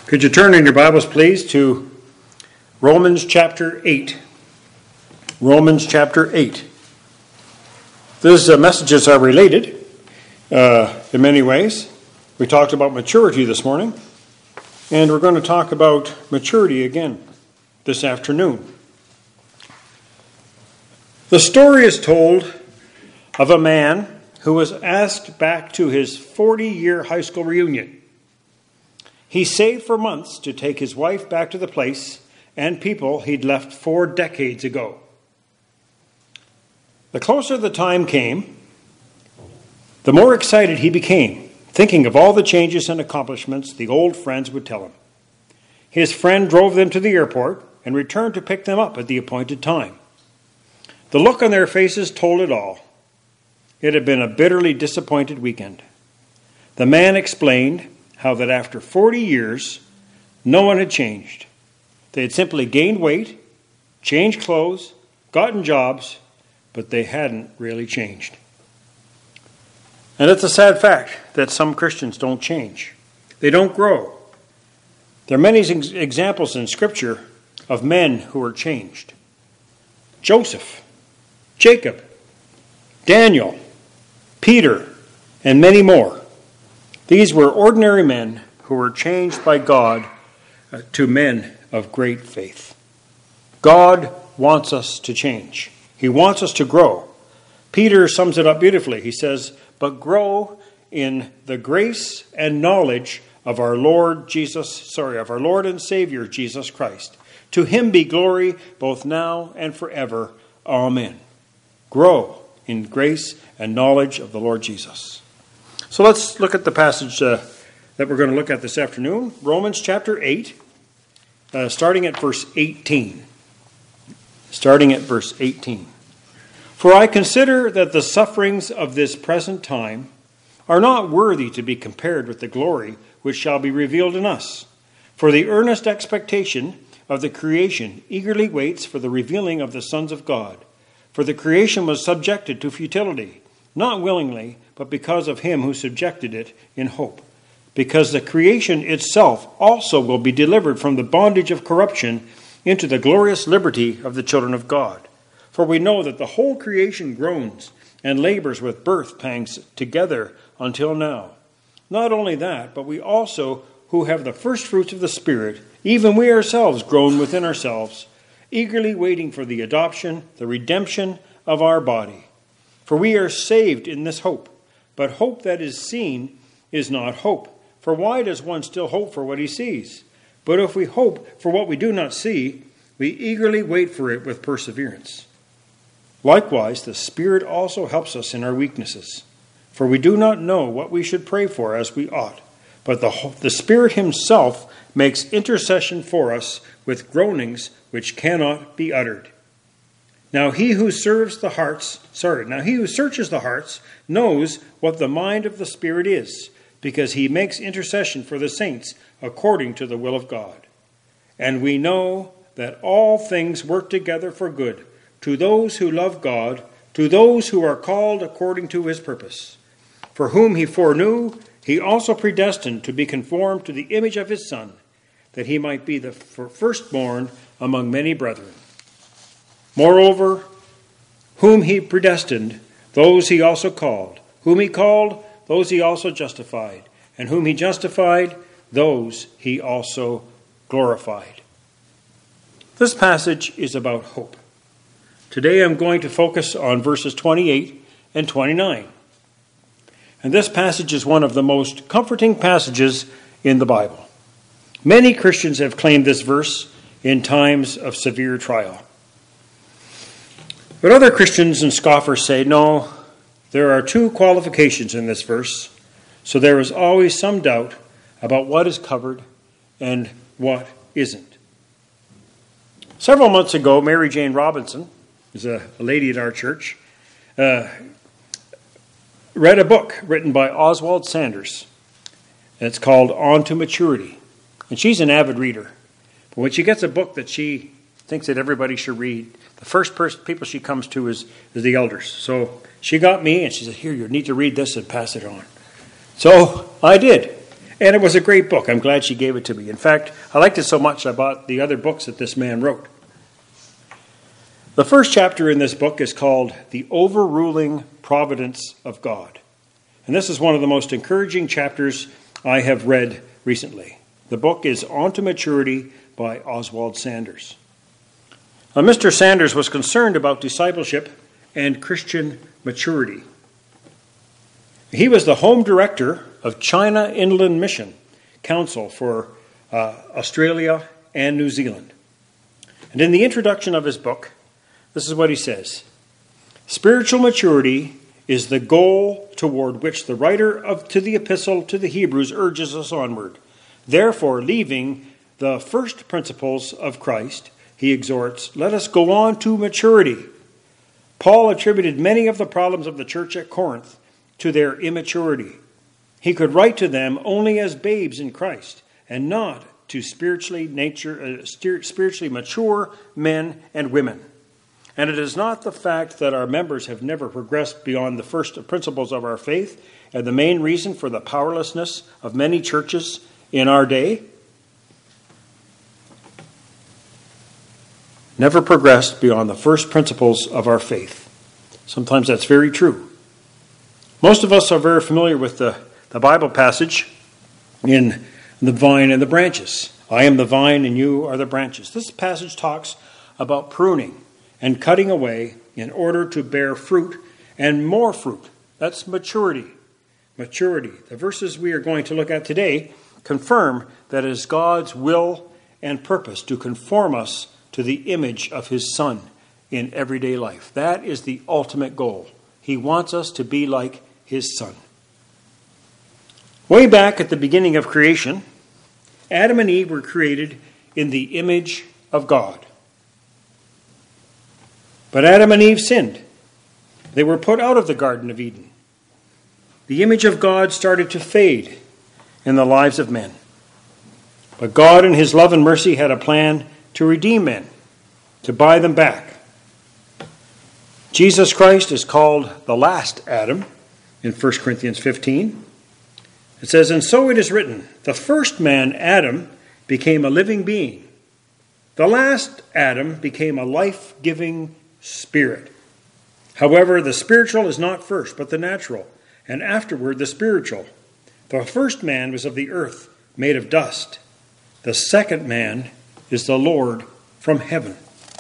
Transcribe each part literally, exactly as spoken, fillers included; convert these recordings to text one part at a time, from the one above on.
Could you turn in your Bibles, please, to Romans chapter eight. Romans chapter eight. These uh, messages are related uh, in many ways. We talked about maturity this morning, and we're going to talk about maturity again this afternoon. The story is told of a man who was asked back to his forty-year high school reunion. He saved for months to take his wife back to the place and people he'd left four decades ago. The closer the time came, the more excited he became, thinking of all the changes and accomplishments the old friends would tell him. His friend drove them to the airport and returned to pick them up at the appointed time. The look on their faces told it all. It had been a bitterly disappointed weekend. The man explained how that after forty years, no one had changed. They had simply gained weight, changed clothes, gotten jobs, but they hadn't really changed. And it's a sad fact that some Christians don't change. They don't grow. There are many ex- examples in Scripture of men who are changed. Joseph, Jacob, Daniel, Peter, and many more. These were ordinary men who were changed by God uh, to men of great faith. God wants us to change. He wants us to grow. Peter sums it up beautifully. He says, "But grow in the grace and knowledge of our Lord Jesus, sorry, of our Lord and Savior Jesus Christ. To him be glory both now and forever. Amen." Grow in grace and knowledge of the Lord Jesus. So let's look at the passage uh, that we're going to look at this afternoon. Romans chapter eight, uh, starting at verse eighteen. Starting at verse eighteen. "For I consider that the sufferings of this present time are not worthy to be compared with the glory which shall be revealed in us. For the earnest expectation of the creation eagerly waits for the revealing of the sons of God. For the creation was subjected to futility, not willingly, but because of him who subjected it in hope. Because the creation itself also will be delivered from the bondage of corruption into the glorious liberty of the children of God. For we know that the whole creation groans and labors with birth pangs together until now. Not only that, but we also, who have the first fruits of the Spirit, even we ourselves groan within ourselves, eagerly waiting for the adoption, the redemption of our body. For we are saved in this hope. But hope that is seen is not hope. For why does one still hope for what he sees? But if we hope for what we do not see, we eagerly wait for it with perseverance. Likewise, the Spirit also helps us in our weaknesses. For we do not know what we should pray for as we ought. But the, the Spirit himself makes intercession for us with groanings which cannot be uttered. Now he who serves the hearts, sorry, now he who searches the hearts knows what the mind of the Spirit is, because he makes intercession for the saints according to the will of God. And we know that all things work together for good, to those who love God, to those who are called according to his purpose. For whom he foreknew, he also predestined to be conformed to the image of his Son, that he might be the firstborn among many brethren. Moreover, whom he predestined, those he also called. Whom he called, those he also justified. And whom he justified, those he also glorified." This passage is about hope. Today I'm going to focus on verses twenty-eight and twenty-nine. And this passage is one of the most comforting passages in the Bible. Many Christians have claimed this verse in times of severe trial. But other Christians and scoffers say, no, there are two qualifications in this verse, so there is always some doubt about what is covered and what isn't. Several months ago, Mary Jane Robinson, who's a, a lady at our church, uh, read a book written by Oswald Sanders, and it's called On to Maturity. And she's an avid reader. But when she gets a book that she thinks that everybody should read, the first person, people she comes to is, is the elders. So she got me and she said, "Here, you need to read this and pass it on." So I did. And it was a great book. I'm glad she gave it to me. In fact, I liked it so much I bought the other books that this man wrote. The first chapter in this book is called The Overruling Providence of God. And this is one of the most encouraging chapters I have read recently. The book is On to Maturity by Oswald Sanders. Now, Mister Sanders was concerned about discipleship and Christian maturity. He was the home director of China Inland Mission Council for uh, Australia and New Zealand. And in the introduction of his book, this is what he says. Spiritual maturity is the goal toward which the writer of to the epistle to the Hebrews urges us onward. Therefore, leaving the first principles of Christ, he exhorts, let us go on to maturity. Paul attributed many of the problems of the church at Corinth to their immaturity. He could write to them only as babes in Christ and not to spiritually nature, uh, spiritually mature men and women. And it is not the fact that our members have never progressed beyond the first principles of our faith and the main reason for the powerlessness of many churches in our day. Never progressed beyond the first principles of our faith. Sometimes that's very true. Most of us are very familiar with the, the Bible passage in the vine and the branches. I am the vine and you are the branches. This passage talks about pruning and cutting away in order to bear fruit and more fruit. That's maturity. Maturity. The verses we are going to look at today confirm that it is God's will and purpose to conform us to the image of his Son in everyday life. That is the ultimate goal. He wants us to be like his Son. Way back at the beginning of creation, Adam and Eve were created in the image of God. But Adam and Eve sinned. They were put out of the Garden of Eden. The image of God started to fade in the lives of men. But God in his love and mercy had a plan to redeem men, to buy them back. Jesus Christ is called the last Adam in First Corinthians fifteen. It says, and so it is written, the first man, Adam, became a living being. The last Adam became a life-giving spirit. However, the spiritual is not first, but the natural, and afterward the spiritual. The first man was of the earth, made of dust. The second man is the Lord from heaven.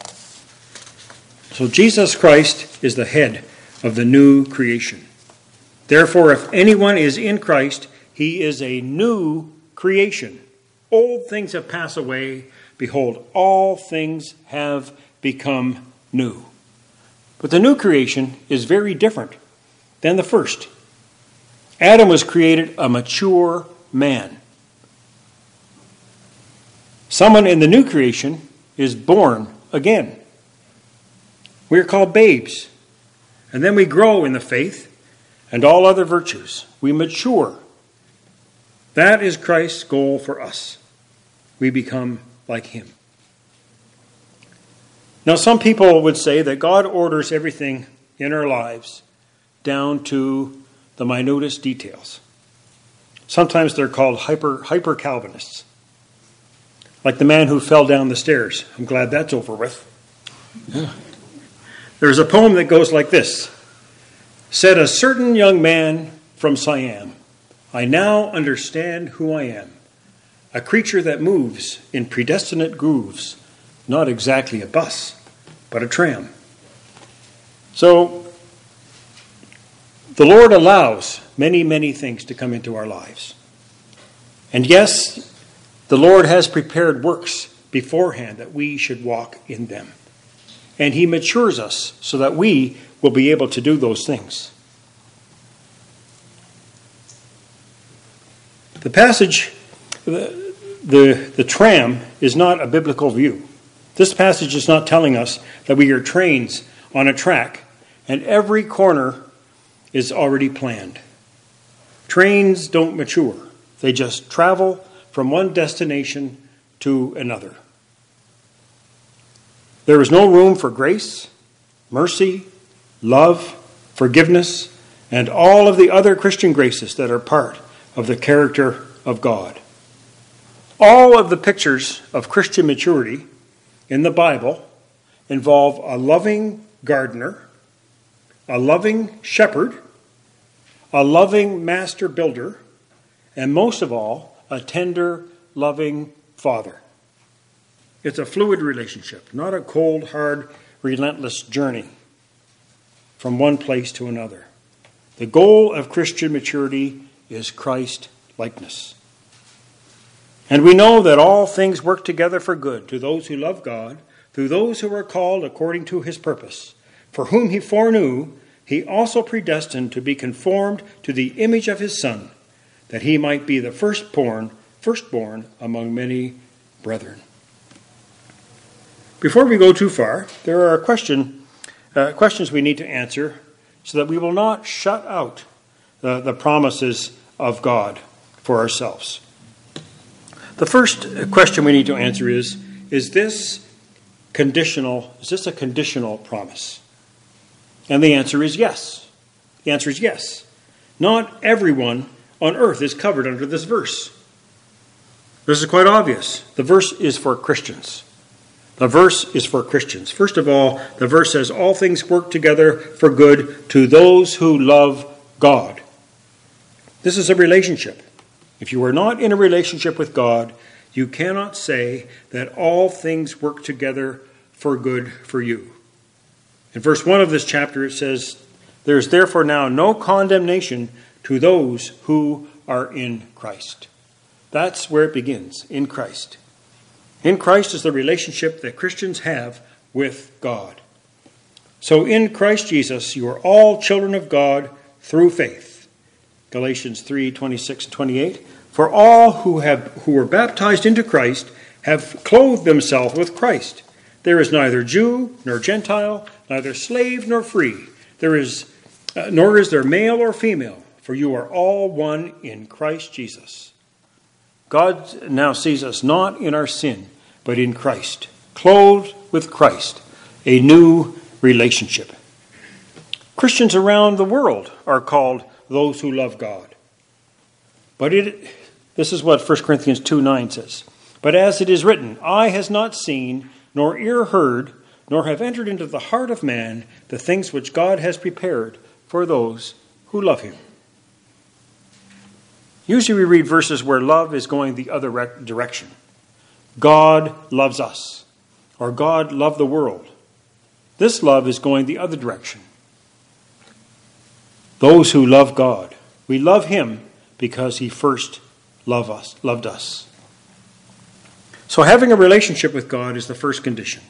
So Jesus Christ is the head of the new creation. Therefore, if anyone is in Christ, he is a new creation. Old things have passed away. Behold, all things have become new. But the new creation is very different than the first. Adam was created a mature man. Someone in the new creation is born again. We are called babes. And then we grow in the faith and all other virtues. We mature. That is Christ's goal for us. We become like him. Now, some people would say that God orders everything in our lives down to the minutest details. Sometimes they're called hyper, hyper Calvinists. Like the man who fell down the stairs. I'm glad that's over with. Yeah. There's a poem that goes like this. Said a certain young man from Siam, I now understand who I am. A creature that moves in predestinate grooves. Not exactly a bus, but a tram. So, the Lord allows many, many things to come into our lives. And yes, the Lord has prepared works beforehand that we should walk in them. And he matures us so that we will be able to do those things. The passage, the, the, the tram, is not a biblical view. This passage is not telling us that we are trains on a track and every corner is already planned. Trains don't mature. They just travel from one destination to another. There is no room for grace, mercy, love, forgiveness, and all of the other Christian graces that are part of the character of God. All of the pictures of Christian maturity in the Bible involve a loving gardener, a loving shepherd, a loving master builder, and most of all, a tender, loving father. It's a fluid relationship, not a cold, hard, relentless journey from one place to another. The goal of Christian maturity is Christ-likeness. And we know that all things work together for good to those who love God, to those who are called according to his purpose. For whom he foreknew, he also predestined to be conformed to the image of his Son, that he might be the firstborn, firstborn among many brethren. Before we go too far, there are a question, uh, questions we need to answer so that we will not shut out the, the promises of God for ourselves. The first question we need to answer is, is this conditional, is this a conditional promise? And the answer is yes. The answer is yes. Not everyone on earth is covered under this verse. This is quite obvious. The verse is for Christians. The verse is for Christians. First of all, the verse says, all things work together for good to those who love God. This is a relationship. If you are not in a relationship with God, you cannot say that all things work together for good for you. In verse one of this chapter it says, there is therefore now no condemnation to those who are in Christ. That's where it begins, in Christ. In Christ is the relationship that Christians have with God. So in Christ Jesus, you are all children of God through faith. Galatians three, twenty-six and twenty-eight. For all who have who were baptized into Christ have clothed themselves with Christ. There is neither Jew nor Gentile, neither slave nor free. There is, uh, nor is there male or female, for you are all one in Christ Jesus. God now sees us not in our sin, but in Christ, clothed with Christ, a new relationship. Christians around the world are called those who love God. But it, this is what First Corinthians two nine says. But as it is written, eye has not seen, nor ear heard, nor have entered into the heart of man the things which God has prepared for those who love him. Usually we read verses where love is going the other direction. God loves us, or God loved the world. This love is going the other direction. Those who love God, we love him because he first loved us, loved us. So having a relationship with God is the first condition.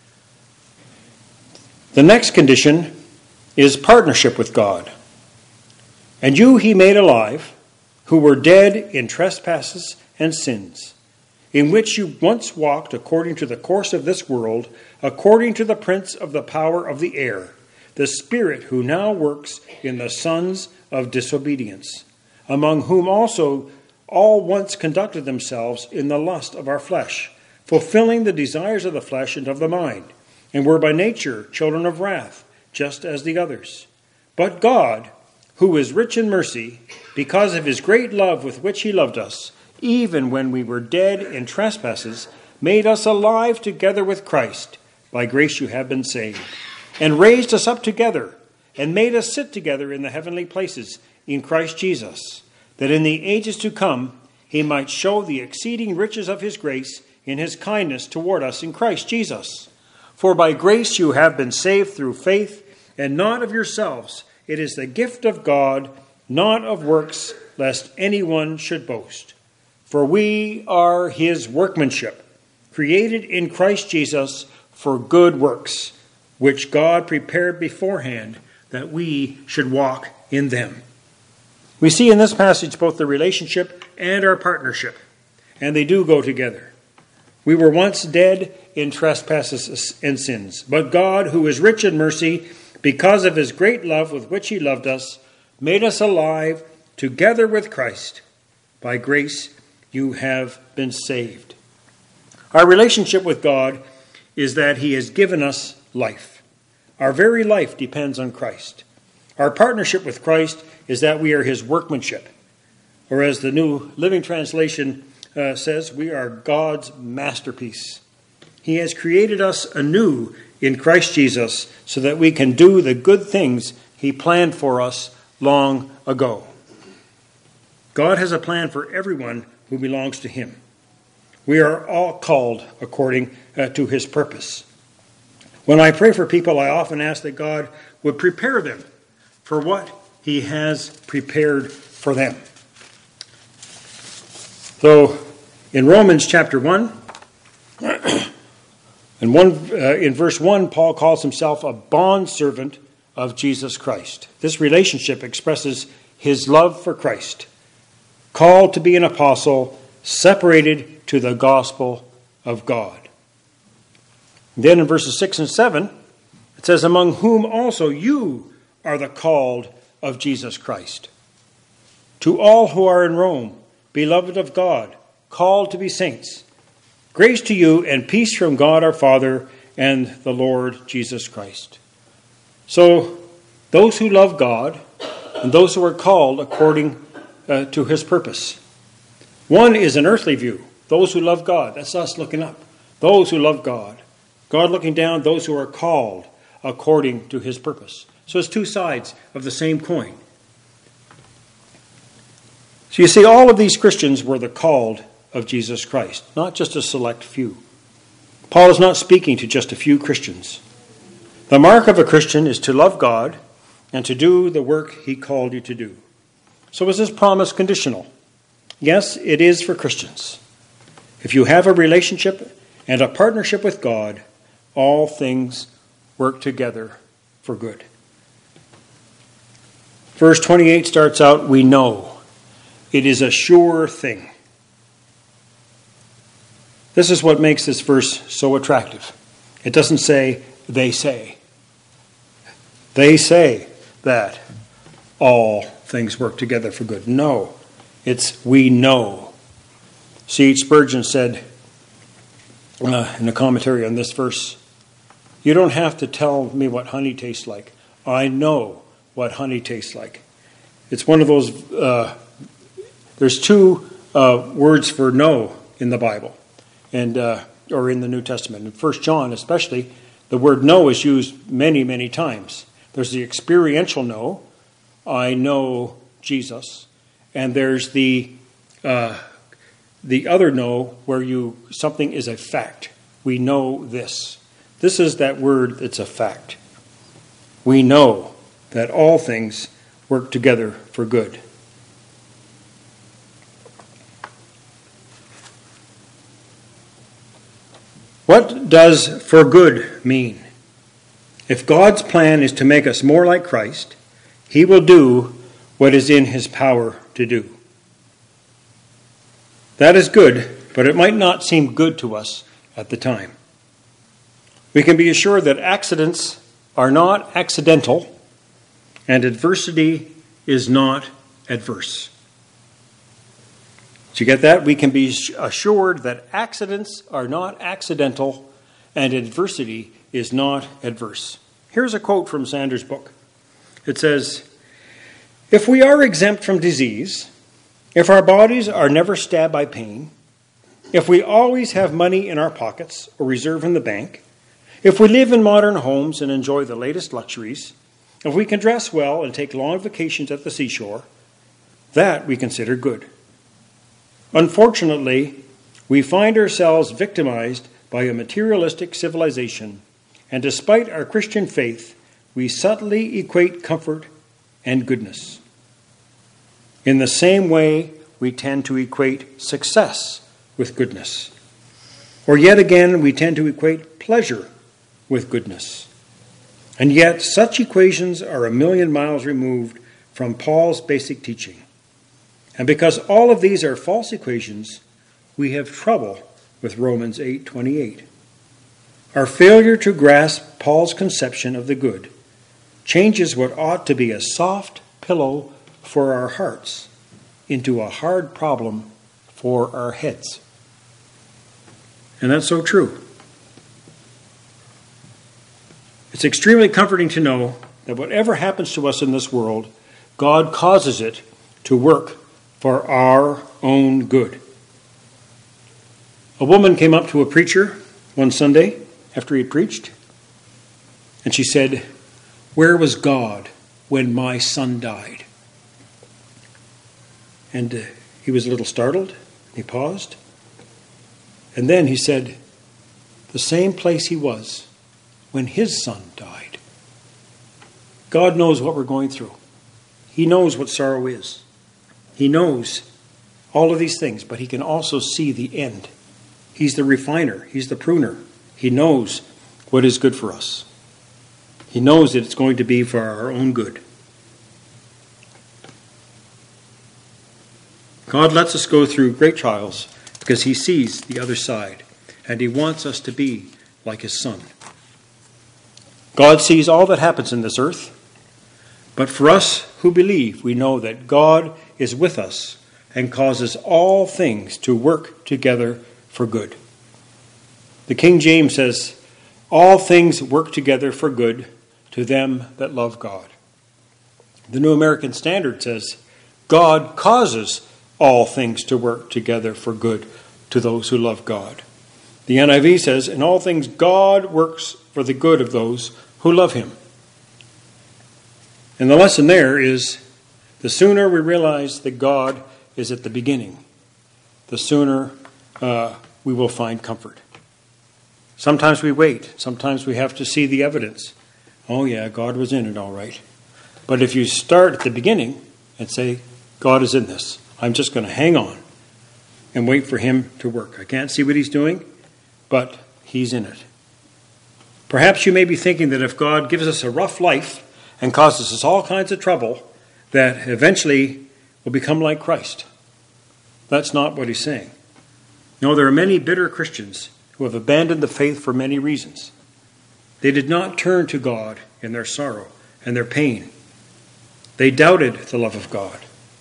The next condition is partnership with God. And you he made alive, who were dead in trespasses and sins, in which you once walked according to the course of this world, according to the prince of the power of the air, the spirit who now works in the sons of disobedience, among whom also all once conducted themselves in the lust of our flesh, fulfilling the desires of the flesh and of the mind, and were by nature children of wrath, just as the others. But God, who is rich in mercy, because of his great love with which he loved us, even when we were dead in trespasses, made us alive together with Christ. By grace you have been saved, and raised us up together, and made us sit together in the heavenly places in Christ Jesus, that in the ages to come he might show the exceeding riches of his grace in his kindness toward us in Christ Jesus. For by grace you have been saved through faith, and not of yourselves. It is the gift of God, not of works, lest anyone should boast. For we are his workmanship, created in Christ Jesus for good works, which God prepared beforehand that we should walk in them. We see in this passage both the relationship and our partnership, and they do go together. We were once dead in trespasses and sins, but God, who is rich in mercy, because of his great love with which he loved us, made us alive together with Christ. By grace you have been saved. Our relationship with God is that he has given us life. Our very life depends on Christ. Our partnership with Christ is that we are his workmanship. Or as the New Living Translation uh, says, we are God's masterpiece. He has created us anew in Christ Jesus so that we can do the good things he planned for us long ago. God has a plan for everyone who belongs to him. We are all called according uh, to his purpose. When I pray for people, I often ask that God would prepare them for what he has prepared for them. So, in Romans chapter one, and one uh, in verse one, Paul calls himself a bondservant of Jesus Christ. This relationship expresses his love for Christ, called to be an apostle, separated to the gospel of God. Then in verses six and seven, it says, among whom also you are the called of Jesus Christ. To all who are in Rome, beloved of God, called to be saints, grace to you and peace from God our Father and the Lord Jesus Christ. So, those who love God and those who are called according uh, to his purpose. One is an earthly view. Those who love God. That's us looking up. Those who love God. God looking down, those who are called according to his purpose. So it's two sides of the same coin. So you see, all of these Christians were the called of Jesus Christ, not just a select few. Paul is not speaking to just a few Christians. The mark of a Christian is to love God and to do the work he called you to do. So is this promise conditional? Yes, it is for Christians. If you have a relationship and a partnership with God, all things work together for good. Verse twenty-eight starts out, we know. It is a sure thing. This is what makes this verse so attractive. It doesn't say, they say. They say that all things work together for good. No, it's we know. C H Spurgeon said uh, in a commentary on this verse, you don't have to tell me what honey tastes like. I know what honey tastes like. It's one of those, uh, there's two uh, words for know in the Bible, and uh, or in the New Testament. In First John especially, the word know is used many, many times. There's the experiential know, I know Jesus, and there's the uh, the other know where you something is a fact. We know this. This is that word that's a fact. We know that all things work together for good. What does for good mean? If God's plan is to make us more like Christ, he will do what is in his power to do. That is good, but it might not seem good to us at the time. We can be assured that accidents are not accidental and adversity is not adverse. Did you get that? We can be assured that accidents are not accidental and adversity is not adverse. Here's a quote from Sanders' book. It says, if we are exempt from disease, if our bodies are never stabbed by pain, if we always have money in our pockets or reserve in the bank, if we live in modern homes and enjoy the latest luxuries, if we can dress well and take long vacations at the seashore, that we consider good. Unfortunately, we find ourselves victimized by a materialistic civilization, and despite our Christian faith, we subtly equate comfort and goodness. In the same way, we tend to equate success with goodness. Or yet again, we tend to equate pleasure with goodness. And yet, such equations are a million miles removed from Paul's basic teaching. And because all of these are false equations, we have trouble with Romans eight twenty-eight. Our failure to grasp Paul's conception of the good changes what ought to be a soft pillow for our hearts into a hard problem for our heads. And that's so true. It's extremely comforting to know that whatever happens to us in this world, God causes it to work for our own good. A woman came up to a preacher one Sunday after he had preached, and she said, "Where was God when my son died?" And uh, he was a little startled. He paused. And then he said, "The same place he was when his son died." God knows what we're going through. He knows what sorrow is. He knows all of these things, but he can also see the end. He's the refiner. He's the pruner. He knows what is good for us. He knows that it's going to be for our own good. God lets us go through great trials because he sees the other side, and he wants us to be like his son. God sees all that happens in this earth, but for us who believe, we know that God is with us and causes all things to work together for good. The King James says, "All things work together for good to them that love God." The New American Standard says, "God causes all things to work together for good to those who love God." The N I V says, "In all things God works for the good of those who love him." And the lesson there is, the sooner we realize that God is at the beginning, the sooner uh, we will find comfort. Sometimes we wait. Sometimes we have to see the evidence. Oh yeah, God was in it all right. But if you start at the beginning and say, God is in this, I'm just going to hang on and wait for him to work. I can't see what he's doing, but he's in it. Perhaps you may be thinking that if God gives us a rough life and causes us all kinds of trouble, that eventually we'll become like Christ. That's not what he's saying. No, there are many bitter Christians who have abandoned the faith for many reasons. They did not turn to God in their sorrow and their pain. They doubted the love of God.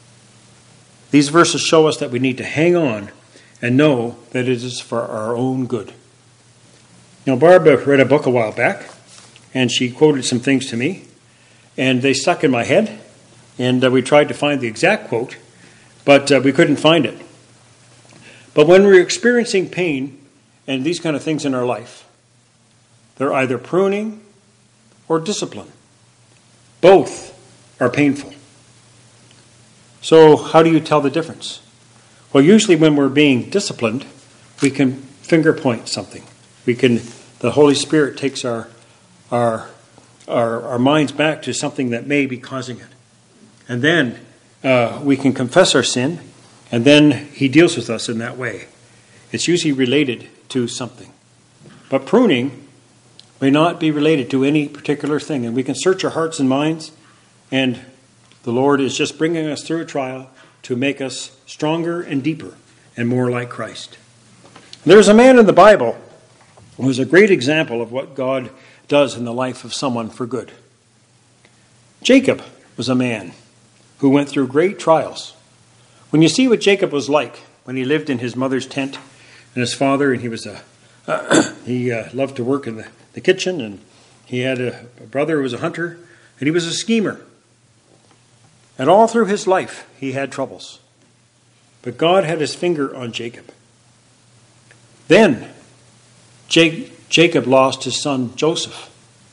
These verses show us that we need to hang on and know that it is for our own good. Now, Barbara read a book a while back, and she quoted some things to me, and they stuck in my head, and uh, we tried to find the exact quote, but uh, we couldn't find it. But when we're experiencing pain and these kind of things in our life, they're either pruning or discipline. Both are painful. So how do you tell the difference? Well, usually when we're being disciplined, we can finger point something. We can, the Holy Spirit takes our, our, our, our minds back to something that may be causing it. And then uh, we can confess our sin, and then he deals with us in that way. It's usually related to something. But pruning may not be related to any particular thing. And we can search our hearts and minds, and the Lord is just bringing us through a trial to make us stronger and deeper and more like Christ. There's a man in the Bible who is a great example of what God does in the life of someone for good. Jacob was a man who went through great trials. When you see what Jacob was like when he lived in his mother's tent and his father, and he was a uh, he uh, loved to work in the, the kitchen, and he had a, a brother who was a hunter, and he was a schemer. And all through his life, he had troubles. But God had his finger on Jacob. Then, Jacob lost his son Joseph.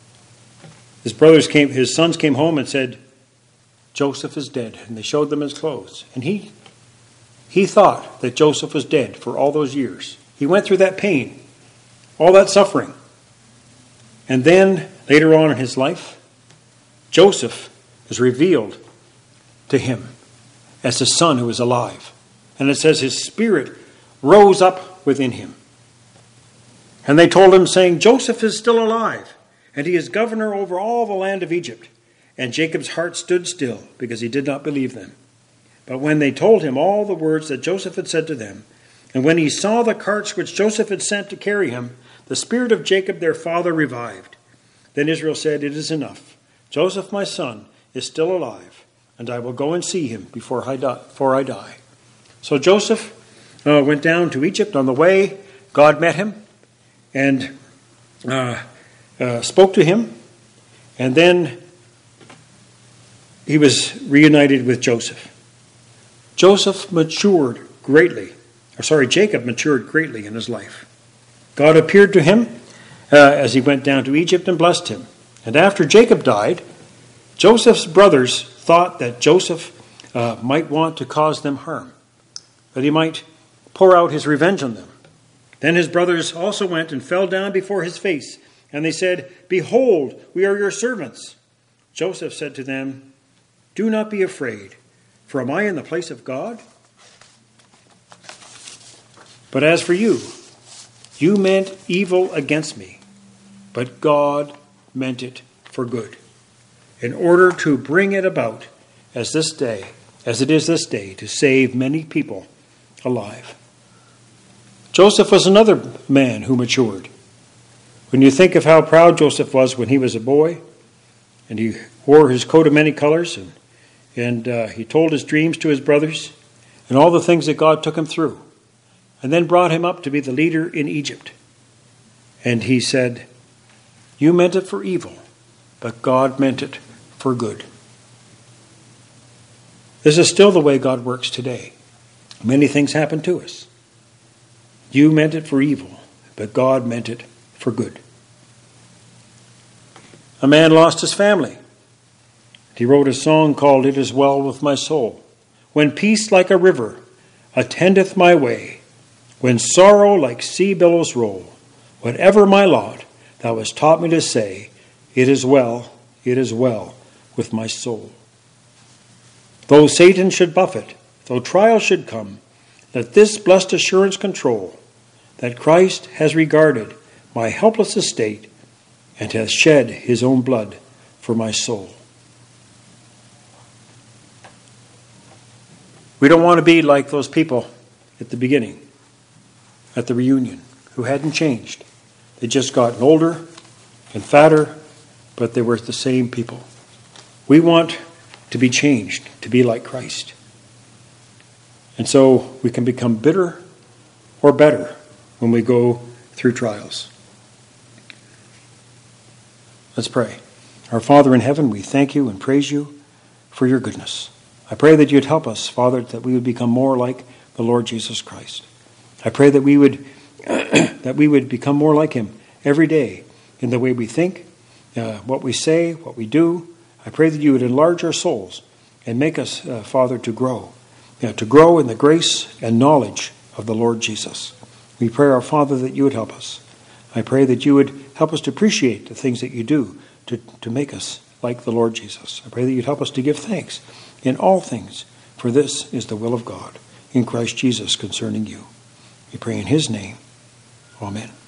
His brothers came, his sons came home and said, Joseph is dead. And they showed them his clothes. And he, he thought that Joseph was dead for all those years. He went through that pain, all that suffering. And then, later on in his life, Joseph was revealed to him as the son who was alive. And it says his spirit rose up within him. And they told him, saying, Joseph is still alive, and he is governor over all the land of Egypt. And Jacob's heart stood still, because he did not believe them. But when they told him all the words that Joseph had said to them, and when he saw the carts which Joseph had sent to carry him, the spirit of Jacob their father revived. Then Israel said, It is enough. Joseph my son is still alive, and I will go and see him before I die. Before I die. So Joseph uh, went down to Egypt. On the way, God met him and uh, uh, spoke to him. And then he was reunited with Joseph. Joseph matured greatly. Or sorry, Jacob matured greatly in his life. God appeared to him uh, as he went down to Egypt and blessed him. And after Jacob died, Joseph's brothers thought that Joseph uh, might want to cause them harm, that he might pour out his revenge on them. Then his brothers also went and fell down before his face, and they said, "Behold, we are your servants." Joseph said to them, "Do not be afraid, for am I in the place of God? But as for you, you meant evil against me, but God meant it for good, in order to bring it about as this day, as it is this day, to save many people alive." Joseph was another man who matured. When you think of how proud Joseph was when he was a boy, and he wore his coat of many colors, and, and uh, he told his dreams to his brothers, and all the things that God took him through, and then brought him up to be the leader in Egypt. And he said, "You meant it for evil, but God meant it for good." This is still the way God works today. Many things happen to us. You meant it for evil, but God meant it for good. A man lost his family. He wrote a song called "It Is Well With My Soul." When peace like a river attendeth my way, when sorrow like sea billows roll, whatever my lot, thou hast taught me to say, it is well, it is well with my soul. Though Satan should buffet, though trial should come, let this blessed assurance control, that Christ has regarded my helpless estate and hath shed his own blood for my soul. We don't want to be like those people at the beginning, at the reunion, who hadn't changed. They'd just gotten older and fatter, but they were the same people. We want to be changed, to be like Christ. And so we can become bitter or better when we go through trials. Let's pray. Our Father in heaven, we thank you and praise you for your goodness. I pray that you'd help us, Father, that we would become more like the Lord Jesus Christ. I pray that we would that we would become more like him every day in the way we think, uh, what we say, what we do. I pray that you would enlarge our souls and make us, uh, Father, to grow, you know, to grow in the grace and knowledge of the Lord Jesus. We pray, our Father, that you would help us. I pray that you would help us to appreciate the things that you do to, to make us like the Lord Jesus. I pray that you'd help us to give thanks in all things, for this is the will of God in Christ Jesus concerning you. We pray in his name. Amen.